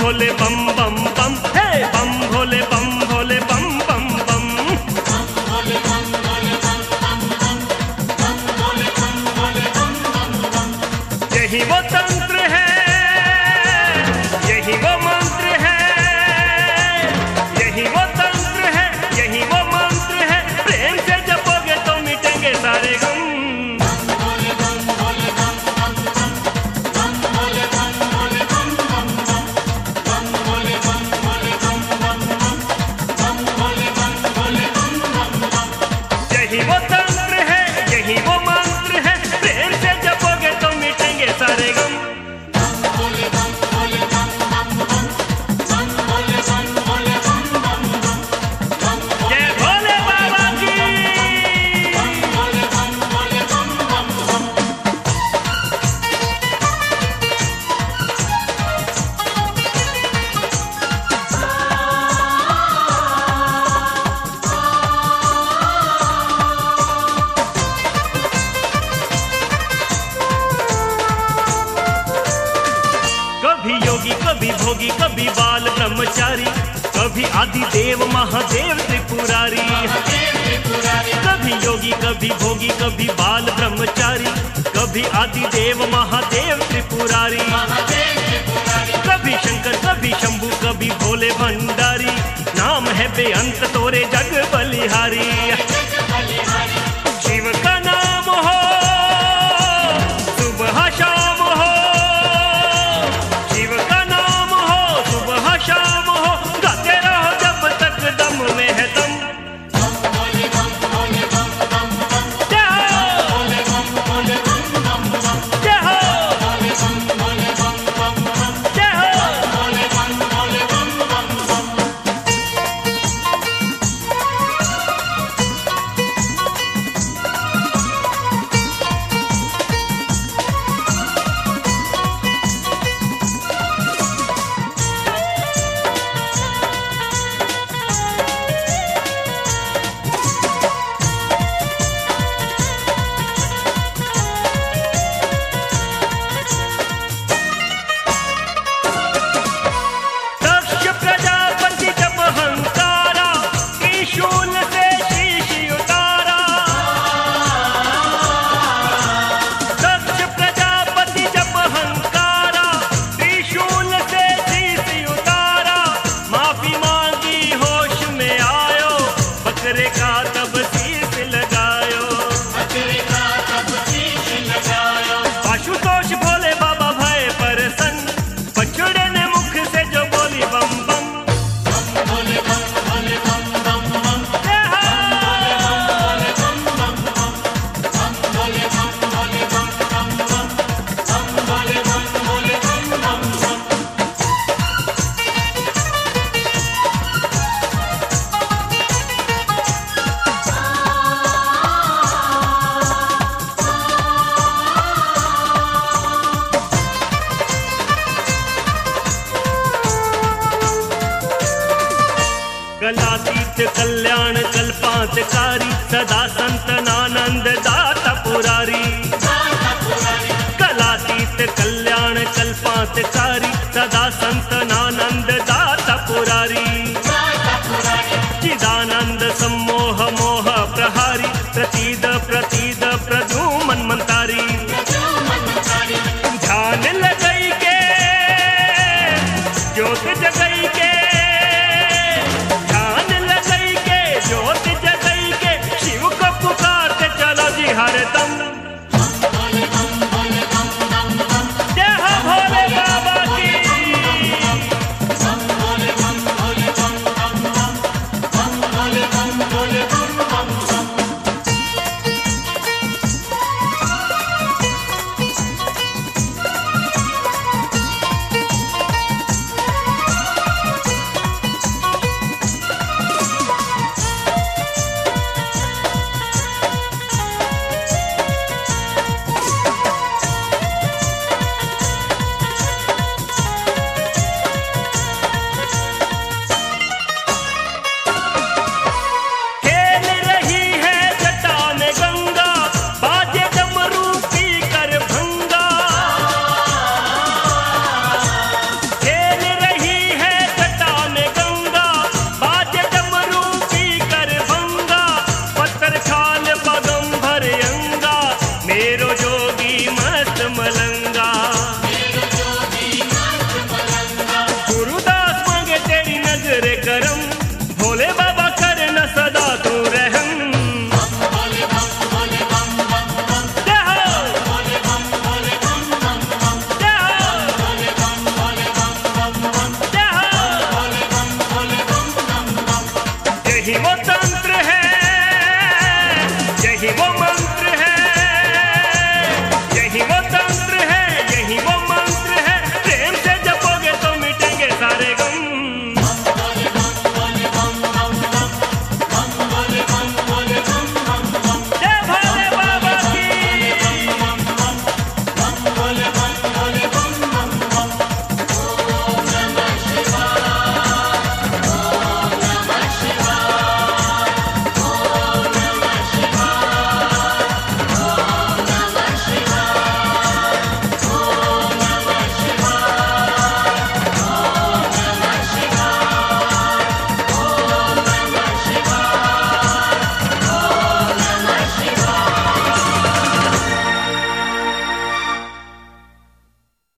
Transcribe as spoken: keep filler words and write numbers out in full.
भोले बम बम बम, हे बम भोले बम भोले बम बम बम। यही वो तंत्र है, यही वो मंत्र है, यही वो तंत्र है, यही वो मंत्र है। प्रेम से जपोगे तो मिटेंगे सारे गम। यही वो तंत्र है, यही वो मंत्र है। प्रेम से जपोगे तो मिटेंगे सारे गम। जय भोले बाबा की। कभी योगी कभी भोगी कभी बाल ब्रह्मचारी, कभी आदि देव महादेव त्रिपुरारी। कभी योगी कभी भोगी कभी बाल ब्रह्मचारी, कभी आदि देव महादेव त्रिपुरारी। कभी शंकर कभी शंभु कभी भोले भंडारी, नाम है बेअंत तोरे जग बलिहारी। शिव का नाम हो सुबह शाम हो, शिव का नाम हो सुबह शाम हो। गाते रहो जब तक दम में है दम। जय हो, जय हो, जय हो। दक्ष प्रजापति जब हंकारा, त्रिशूल से शीश उतारा। दक्ष प्रजापति जब हंकारा, त्रिशूल से शीश उतारा। माफी मांगी होश में आयो, बकरे का तब शीश लगायो। आशुतोष भोले बाबा भय परसन, बछड़े ने मुख से जो बोली बम बम। जय कलातीत कल्याण कल्पांतकारी, सदा संतनानंद दाता पुरारी। कलातीत कल्याण कल्पांतकारी, सदा संतनानंद दाता पुरारी। चिदानंद सम्मोह मोह प्रहारी, प्रतीद प्रतीद प्रद्युमन मंतारी। ध्यान लगई के ज्योत जगई के, ध्यान लगई के ज्योत जगई के। शिव को पुकारते चलो जी हरदम।